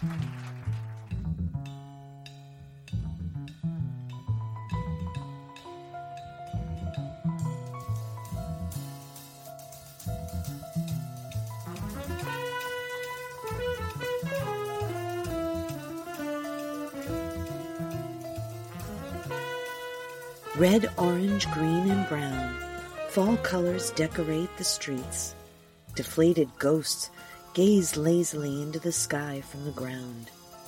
Red, orange, green, and brown, fall colors decorate the streets. Deflated ghosts gaze lazily into the sky from the ground.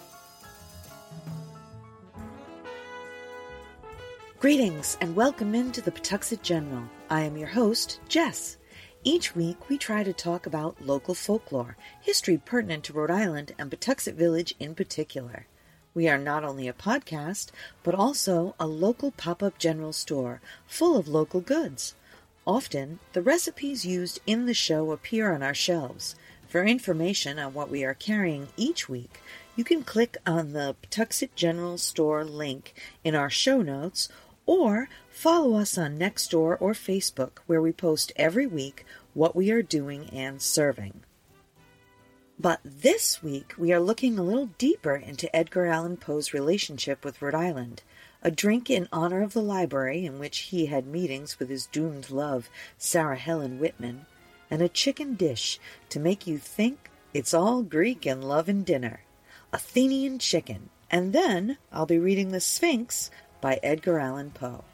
Greetings and welcome into the Patuxent General. I am your host, Jess. Each week we try to talk about local folklore, history pertinent to Rhode Island and Patuxent Village in particular. We are not only a podcast, but also a local pop-up general store full of local goods. Often, the recipes used in the show appear on our shelves. For information on what we are carrying each week, you can click on the Patuxent General Store link in our show notes, or follow us on Nextdoor or Facebook, where we post every week what we are doing and serving. But this week, we are looking a little deeper into Edgar Allan Poe's relationship with Rhode Island, a drink in honor of the library in which he had meetings with his doomed love, Sarah Helen Whitman, and a chicken dish to make you think it's all Greek and love and dinner, Athenian chicken. And then I'll be reading The Sphinx by Edgar Allan Poe.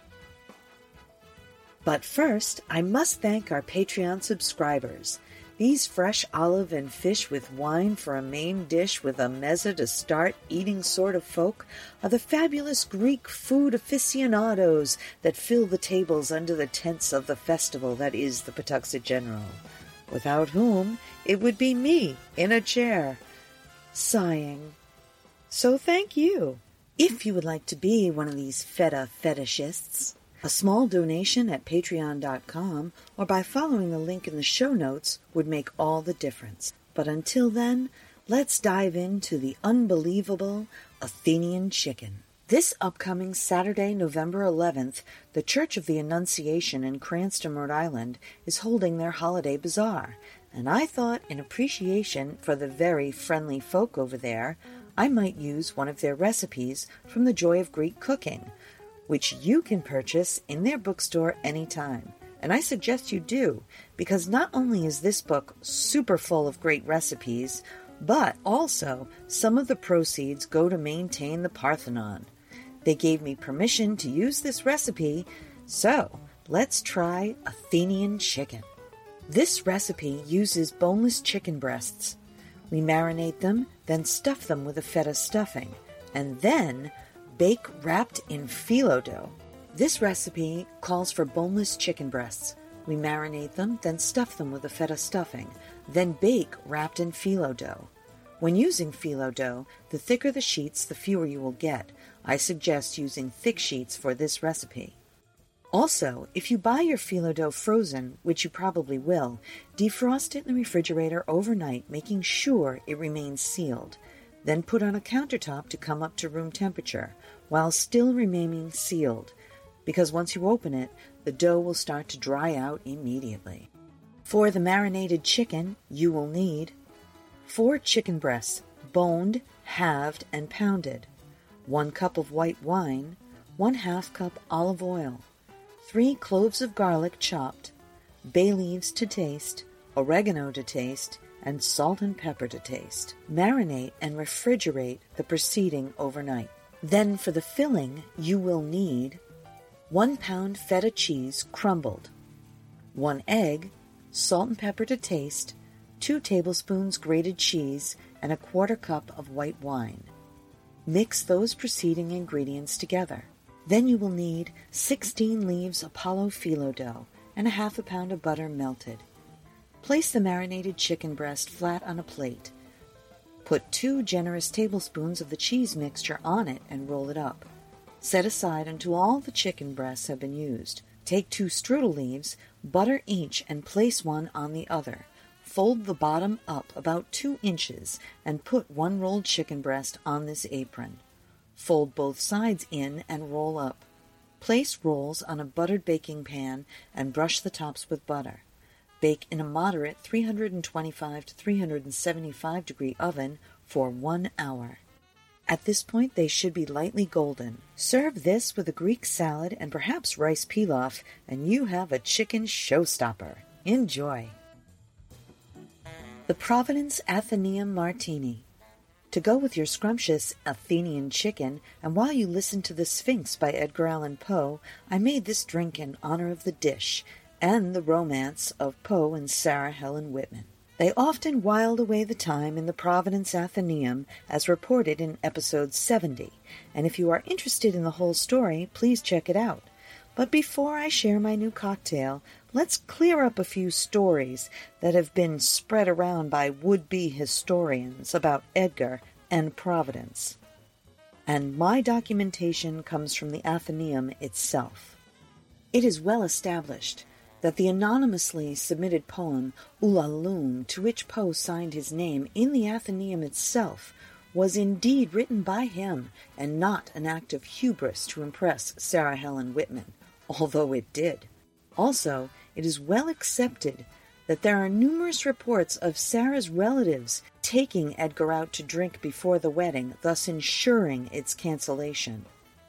But first, I must thank our Patreon subscribers. These fresh olive and fish with wine for a main dish with a mezza to start eating sort of folk are the fabulous Greek food aficionados that fill the tables under the tents of the festival that is the Patuxent General, without whom it would be me in a chair, sighing. So thank you. If you would like to be one of these feta fetishists, a small donation at patreon.com or by following the link in the show notes would make all the difference. But until then, let's dive into the unbelievable Athenian chicken. This upcoming Saturday, November 11th, the Church of the Annunciation in Cranston, Rhode Island, is holding their holiday bazaar, and I thought in appreciation for the very friendly folk over there, I might use one of their recipes from The Joy of Greek Cooking, which you can purchase in their bookstore anytime. And I suggest you do, because not only is this book super full of great recipes, but also some of the proceeds go to maintain the Parthenon. They gave me permission to use this recipe, so let's try Athenian chicken. This recipe uses boneless chicken breasts. We marinate them, then stuff them with a feta stuffing, and then bake wrapped in phyllo dough. This recipe calls for boneless chicken breasts. We marinate them, then stuff them with a feta stuffing, then bake wrapped in phyllo dough. When using phyllo dough, the thicker the sheets, the fewer you will get. I suggest using thick sheets for this recipe. Also, if you buy your phyllo dough frozen, which you probably will, defrost it in the refrigerator overnight, making sure it remains sealed. Then put on a countertop to come up to room temperature, while still remaining sealed, because once you open it, the dough will start to dry out immediately. For the marinated chicken, you will need 4 chicken breasts, boned, halved, and pounded, 1 cup of white wine, 1/2 cup olive oil, 3 cloves of garlic chopped, bay leaves to taste, oregano to taste, and salt and pepper to taste. Marinate and refrigerate the preceding overnight. Then for the filling, you will need 1 pound feta cheese crumbled, 1 egg, salt and pepper to taste, 2 tablespoons grated cheese, and 1/4 cup of white wine. Mix those preceding ingredients together. Then you will need 16 leaves Apollo phyllo dough and 1/2 pound of butter melted. Place the marinated chicken breast flat on a plate. Put 2 generous tablespoons of the cheese mixture on it and roll it up. Set aside until all the chicken breasts have been used. Take 2 strudel leaves, butter each, and place one on the other. Fold the bottom up about 2 inches and put 1 rolled chicken breast on this apron. Fold both sides in and roll up. Place rolls on a buttered baking pan and brush the tops with butter. Bake in a moderate 325 to 375 degree oven for 1 hour. At this point, they should be lightly golden. Serve this with a Greek salad and perhaps rice pilaf, and you have a chicken showstopper. Enjoy. The Providence Athenaeum Martini. To go with your scrumptious Athenian chicken, and while you listen to The Sphinx by Edgar Allan Poe, I made this drink in honor of the dish and the romance of Poe and Sarah Helen Whitman. They often whiled away the time in the Providence Athenaeum, as reported in episode 70, and if you are interested in the whole story, please check it out. But before I share my new cocktail, let's clear up a few stories that have been spread around by would-be historians about Edgar and Providence. And my documentation comes from the Athenaeum itself. It is well established that the anonymously submitted poem Ulalume, to which Poe signed his name in the Athenaeum itself, was indeed written by him and not an act of hubris to impress Sarah Helen Whitman, although it did. Also, it is well accepted that there are numerous reports of Sarah's relatives taking Edgar out to drink before the wedding, thus ensuring its cancellation.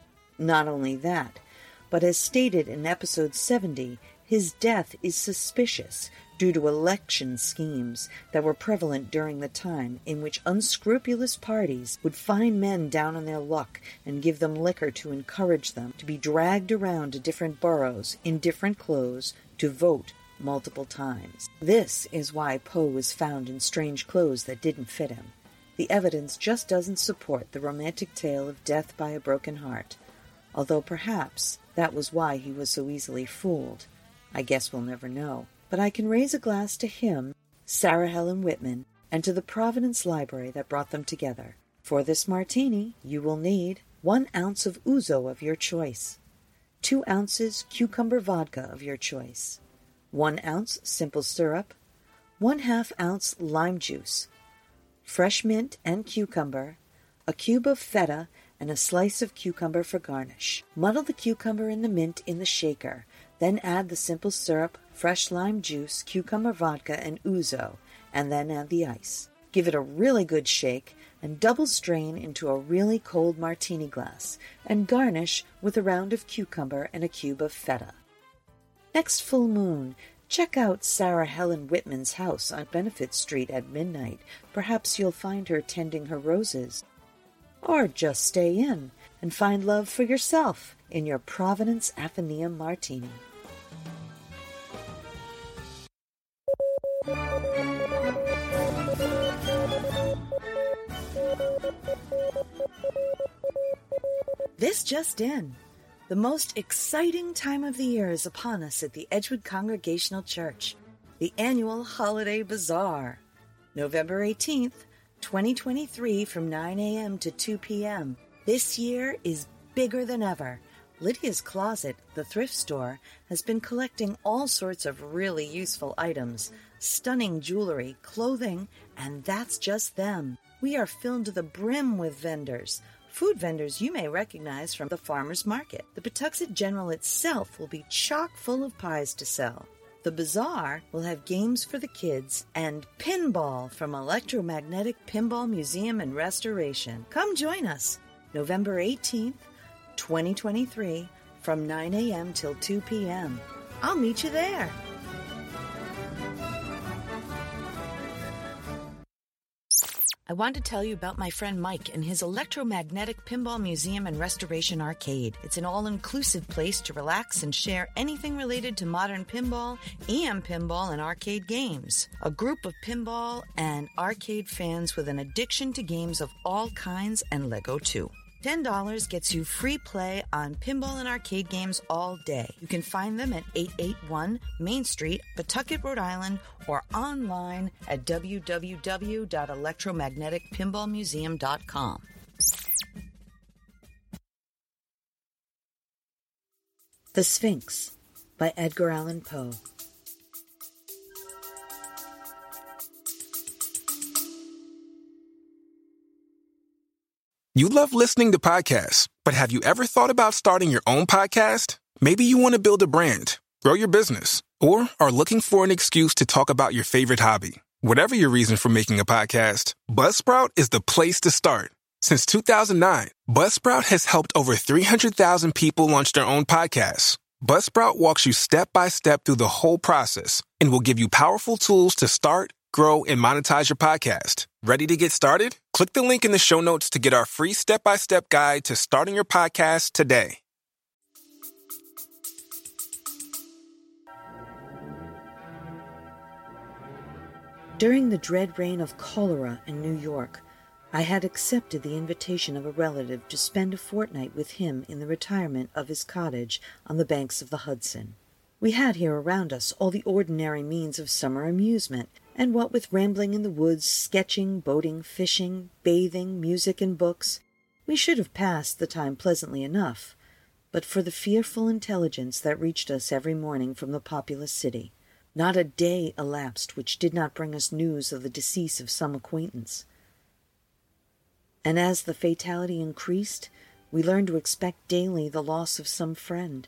Not only that, but as stated in episode 70, his death is suspicious due to election schemes that were prevalent during the time in which unscrupulous parties would find men down on their luck and give them liquor to encourage them to be dragged around to different boroughs in different clothes to vote multiple times. This is why Poe was found in strange clothes that didn't fit him. The evidence just doesn't support the romantic tale of death by a broken heart, although perhaps that was why he was so easily fooled. I guess we'll never know. But I can raise a glass to him, Sarah Helen Whitman, and to the Providence Library that brought them together. For this martini, you will need 1 ounce of ouzo of your choice, 2 ounces cucumber vodka of your choice, 1 ounce simple syrup, 1/2 ounce lime juice, fresh mint and cucumber, a cube of feta, and a slice of cucumber for garnish. Muddle the cucumber and the mint in the shaker, then add the simple syrup, fresh lime juice, cucumber vodka, and ouzo, and then add the ice. Give it a really good shake, and double strain into a really cold martini glass, and garnish with a round of cucumber and a cube of feta. Next full moon, check out Sarah Helen Whitman's house on Benefit Street at midnight. Perhaps you'll find her tending her roses. Or just stay in and find love for yourself in your Providence Athenaeum Martini. This just in. The most exciting time of the year is upon us at the Edgewood Congregational Church, the annual Holiday Bazaar. November 18th, 2023 from 9 a.m. to 2 p.m. This year is bigger than ever. Lydia's Closet, the thrift store, has been collecting all sorts of really useful items, stunning jewelry, clothing, and that's just them. We are filled to the brim with vendors. Food vendors you may recognize from the farmer's market. The Patuxent General itself will be chock full of pies to sell. The bazaar will have games for the kids and pinball from Electromagnetic Pinball Museum and Restoration. Come join us November 18th, 2023 from 9 a.m. till 2 p.m. I'll meet you there. I want to tell you about my friend Mike and his Electromagnetic Pinball Museum and Restoration Arcade. It's an all-inclusive place to relax and share anything related to modern pinball, EM pinball, and arcade games. A group of pinball and arcade fans with an addiction to games of all kinds and Lego too. $10 gets you free play on pinball and arcade games all day. You can find them at 881 Main Street, Pawtucket, Rhode Island, or online at www.electromagneticpinballmuseum.com. The Sphinx by Edgar Allan Poe. You love listening to podcasts, but have you ever thought about starting your own podcast? Maybe you want to build a brand, grow your business, or are looking for an excuse to talk about your favorite hobby. Whatever your reason for making a podcast, Buzzsprout is the place to start. Since 2009, Buzzsprout has helped over 300,000 people launch their own podcasts. Buzzsprout walks you step by step through the whole process and will give you powerful tools to start, grow, and monetize your podcast. Ready to get started? Click the link in the show notes to get our free step-by-step guide to starting your podcast today. During the dread reign of cholera in New York, I had accepted the invitation of a relative to spend a fortnight with him in the retirement of his cottage on the banks of the Hudson. We had here around us all the ordinary means of summer amusement, and what with rambling in the woods, sketching, boating, fishing, bathing, music, and books, we should have passed the time pleasantly enough, but for the fearful intelligence that reached us every morning from the populous city. Not a day elapsed which did not bring us news of the decease of some acquaintance. And as the fatality increased, we learned to expect daily the loss of some friend.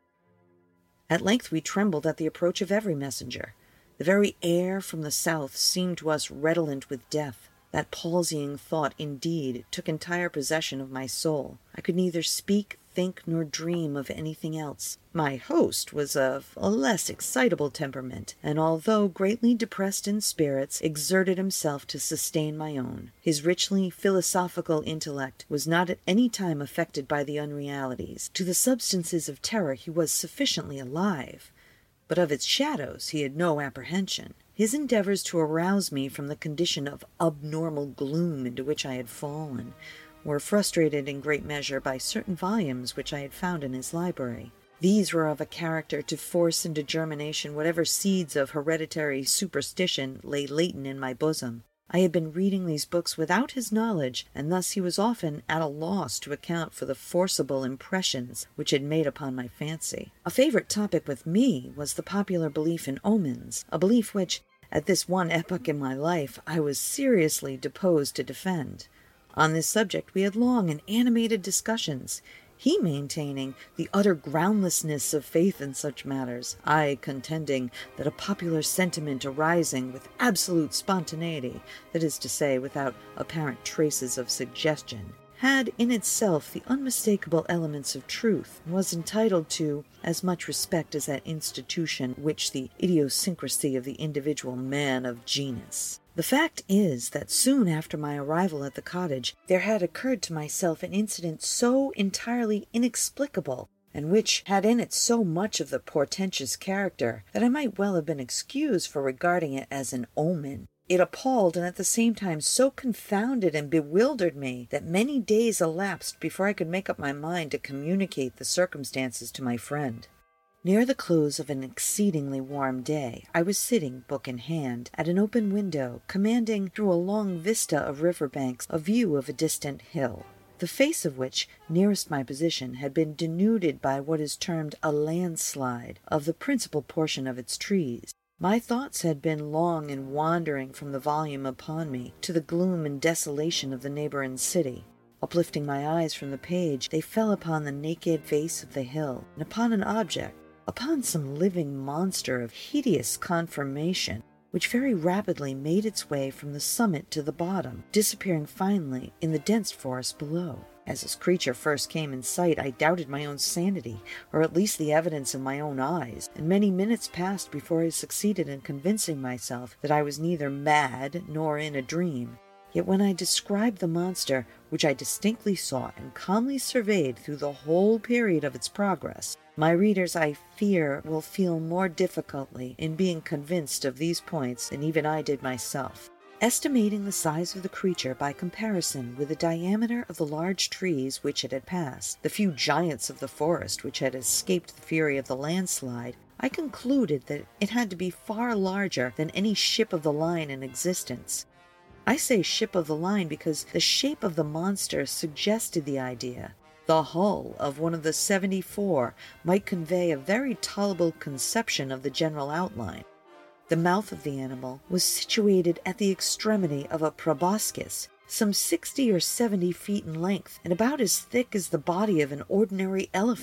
At length we trembled at the approach of every messenger. The very air from the south seemed to us redolent with death. That palsying thought, indeed, took entire possession of my soul. I could neither speak, think, nor dream of anything else. My host was of a less excitable temperament, and although greatly depressed in spirits, exerted himself to sustain my own. His richly philosophical intellect was not at any time affected by the unrealities. To the substances of terror he was sufficiently alive, but of its shadows he had no apprehension. His endeavors to arouse me from the condition of abnormal gloom into which I had fallen were frustrated in great measure by certain volumes which I had found in his library. These were of a character to force into germination whatever seeds of hereditary superstition lay latent in my bosom. I had been reading these books without his knowledge, and thus he was often at a loss to account for the forcible impressions which had made upon my fancy. A favorite topic with me was the popular belief in omens, a belief which, at this one epoch in my life, I was seriously disposed to defend. On this subject we had long and animated discussions, he maintaining the utter groundlessness of faith in such matters, I contending that a popular sentiment arising with absolute spontaneity, that is to say, without apparent traces of suggestion, had in itself the unmistakable elements of truth, and was entitled to as much respect as that institution which the idiosyncrasy of the individual man of genus. The fact is that soon after my arrival at the cottage there had occurred to myself an incident so entirely inexplicable, and which had in it so much of the portentous character, that I might well have been excused for regarding it as an omen. It appalled and at the same time so confounded and bewildered me that many days elapsed before I could make up my mind to communicate the circumstances to my friend. Near the close of an exceedingly warm day, I was sitting, book in hand, at an open window, commanding, through a long vista of river banks, a view of a distant hill, the face of which, nearest my position, had been denuded by what is termed a landslide of the principal portion of its trees. My thoughts had been long in wandering from the volume upon me to the gloom and desolation of the neighboring city. Uplifting my eyes from the page, they fell upon the naked face of the hill, and upon an object, upon some living monster of hideous conformation, which very rapidly made its way from the summit to the bottom, disappearing finally in the dense forest below. As this creature first came in sight, I doubted my own sanity, or at least the evidence of my own eyes, and many minutes passed before I succeeded in convincing myself that I was neither mad nor in a dream. Yet when I described the monster, which I distinctly saw and calmly surveyed through the whole period of its progress, my readers, I fear, will feel more difficulty in being convinced of these points than even I did myself. Estimating the size of the creature by comparison with the diameter of the large trees which it had passed, the few giants of the forest which had escaped the fury of the landslide, I concluded that it had to be far larger than any ship of the line in existence. I say ship of the line because the shape of the monster suggested the idea. The hull of one of the 74 might convey a very tolerable conception of the general outline. The mouth of the animal was situated at the extremity of a proboscis, some 60 or 70 feet in length, and about as thick as the body of an ordinary elephant.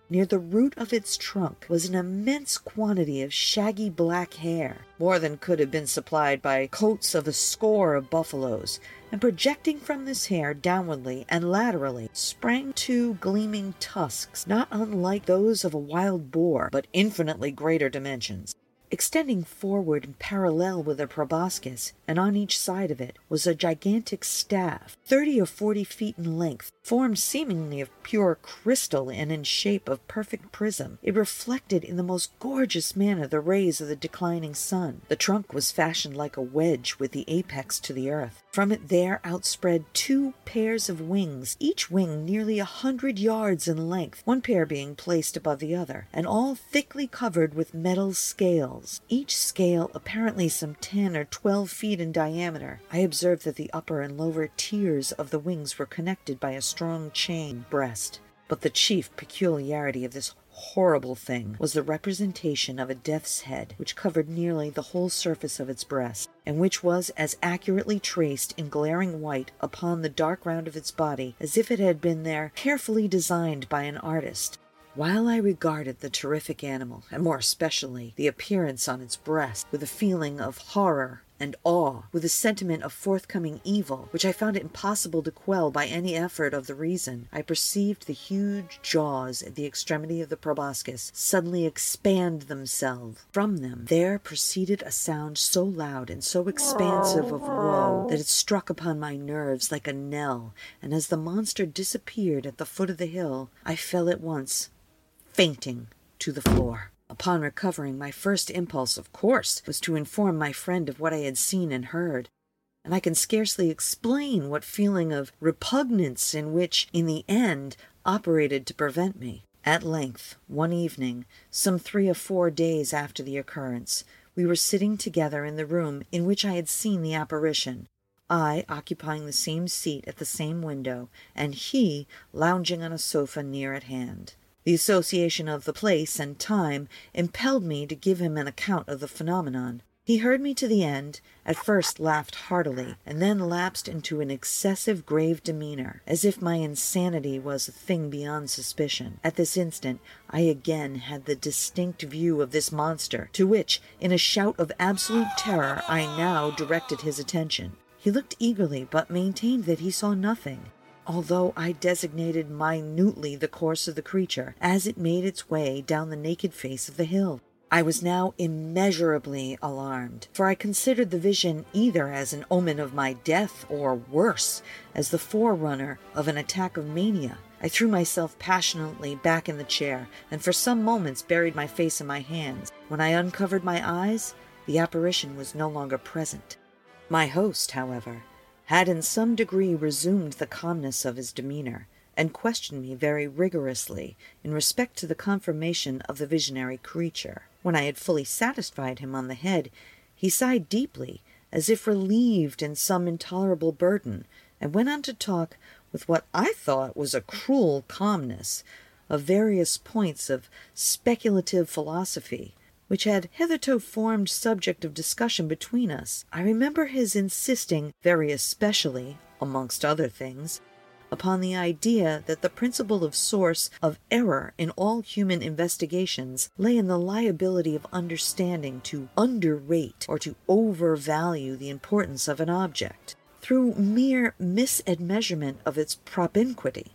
Near the root of its trunk was an immense quantity of shaggy black hair, more than could have been supplied by coats of a score of buffaloes, and projecting from this hair downwardly and laterally sprang two gleaming tusks, not unlike those of a wild boar, but infinitely greater dimensions. Extending forward and parallel with the proboscis, and on each side of it, was a gigantic staff, 30 or 40 feet in length, formed seemingly of pure crystal and in shape of perfect prism. It reflected in the most gorgeous manner the rays of the declining sun. The trunk was fashioned like a wedge with the apex to the earth. From it there outspread 2 pairs of wings, each wing nearly 100 yards in length, one pair being placed above the other, and all thickly covered with metal scales, each scale apparently some 10 or 12 feet in diameter. I observed that the upper and lower tiers of the wings were connected by a strong chain breast. But the chief peculiarity of this horrible thing was the representation of a death's head, which covered nearly the whole surface of its breast, and which was as accurately traced in glaring white upon the dark round of its body as if it had been there carefully designed by an artist. While I regarded the terrific animal, and more especially the appearance on its breast, with a feeling of horror and awe, with a sentiment of forthcoming evil, which I found it impossible to quell by any effort of the reason, I perceived the huge jaws at the extremity of the proboscis suddenly expand themselves. From them there proceeded a sound so loud and so expansive of woe that it struck upon my nerves like a knell, and as the monster disappeared at the foot of the hill, I fell at once, fainting, to the floor. Upon recovering, my first impulse, of course, was to inform my friend of what I had seen and heard, and I can scarcely explain what feeling of repugnance in which, in the end, operated to prevent me. At length, one evening, some 3 or 4 days after the occurrence, we were sitting together in the room in which I had seen the apparition, I occupying the same seat at the same window, and he lounging on a sofa near at hand. The association of the place and time impelled me to give him an account of the phenomenon. He heard me to the end, at first laughed heartily, and then lapsed into an excessive grave demeanor, as if my insanity was a thing beyond suspicion. At this instant I again had the distinct view of this monster, to which, in a shout of absolute terror, I now directed his attention. He looked eagerly, but maintained that he saw nothing, although I designated minutely the course of the creature as it made its way down the naked face of the hill. I was now immeasurably alarmed, for I considered the vision either as an omen of my death, or worse, as the forerunner of an attack of mania. I threw myself passionately back in the chair, and for some moments buried my face in my hands. When I uncovered my eyes, the apparition was no longer present. My host, however, had in some degree resumed the calmness of his demeanor, and questioned me very rigorously in respect to the confirmation of the visionary creature. When I had fully satisfied him on the head, he sighed deeply, as if relieved in some intolerable burden, and went on to talk, with what I thought was a cruel calmness, of various points of speculative philosophy, which had hitherto formed subject of discussion between us. I remember his insisting, very especially, amongst other things, upon the idea that the principle of source of error in all human investigations lay in the liability of understanding to underrate or to overvalue the importance of an object, through mere misadmeasurement of its propinquity.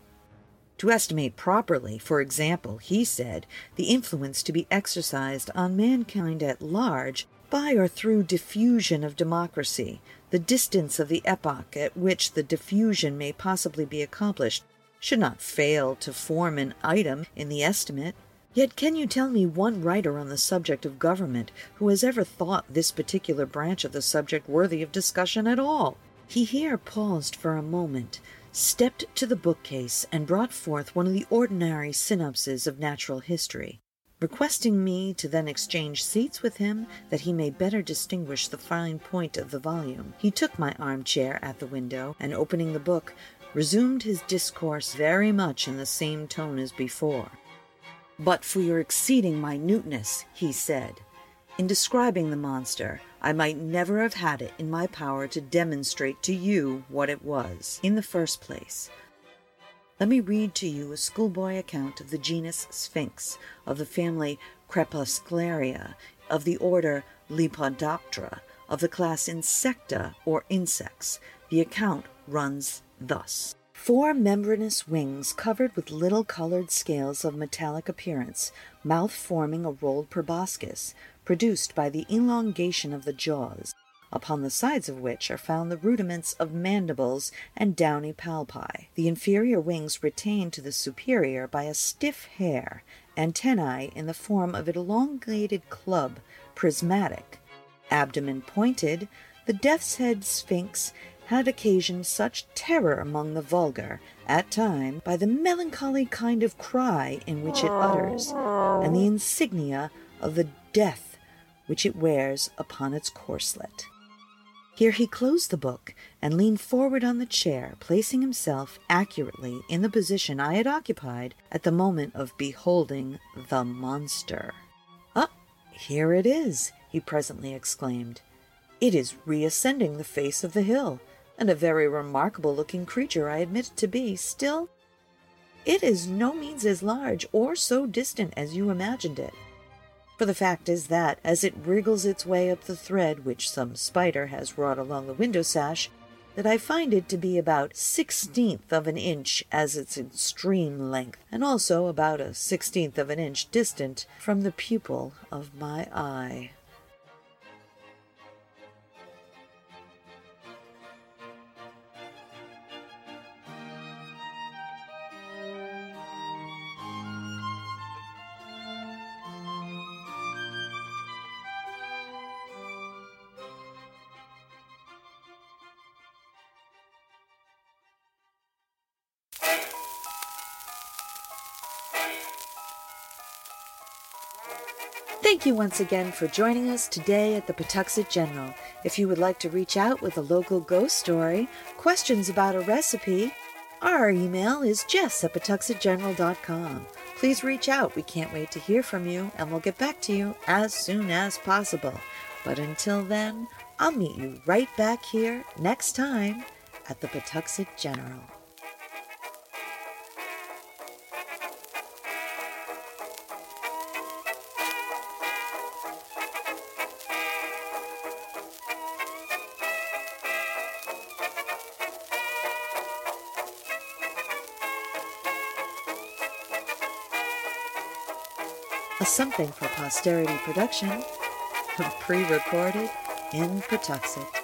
To estimate properly, for example, he said, the influence to be exercised on mankind at large by or through diffusion of democracy, the distance of the epoch at which the diffusion may possibly be accomplished, should not fail to form an item in the estimate. Yet can you tell me one writer on the subject of government who has ever thought this particular branch of the subject worthy of discussion at all? He here paused for a moment, stepped to the bookcase, and brought forth one of the ordinary synopses of natural history. Requesting me to then exchange seats with him, that he may better distinguish the fine point of the volume, he took my armchair at the window, and opening the book, resumed his discourse very much in the same tone as before. "But for your exceeding minuteness," he said, "in describing the monster, I might never have had it in my power to demonstrate to you what it was. In the first place, Let me read to you a schoolboy account of the genus Sphinx, of the family Crepuscularia, of the order Lepidoptera, of the class Insecta, or insects. The account runs thus. 4 membranous wings covered with little colored scales of metallic appearance, mouth forming a rolled proboscis, produced by the elongation of the jaws, upon the sides of which are found the rudiments of mandibles and downy palpi. The inferior wings retained to the superior by a stiff hair, antennae in the form of an elongated club, prismatic. Abdomen pointed, the death's head sphinx had occasioned such terror among the vulgar, at times, by the melancholy kind of cry in which it utters, and the insignia of the death which it wears upon its corslet. Here he closed the book and leaned forward on the chair, placing himself accurately in the position I had occupied at the moment of beholding the monster. "Ah, here it is," he presently exclaimed. "It is reascending the face of the hill, and a very remarkable-looking creature I admit it to be. Still, it is no means as large or so distant as you imagined it. For the fact is that, as it wriggles its way up the thread which some spider has wrought along the window sash, that I find it to be about 1/16 of an inch as its extreme length, and also about a 1/16 of an inch distant from the pupil of my eye." Thank you once again for joining us today at the Patuxent General. If you would like to reach out with a local ghost story, questions about a recipe, our email is jess@patuxentgeneral.com. Please reach out. We can't wait to hear from you, and we'll get back to you as soon as possible. But until then, I'll meet you right back here next time at the Patuxent General. A Something for Posterity production, pre-recorded in Patuxent.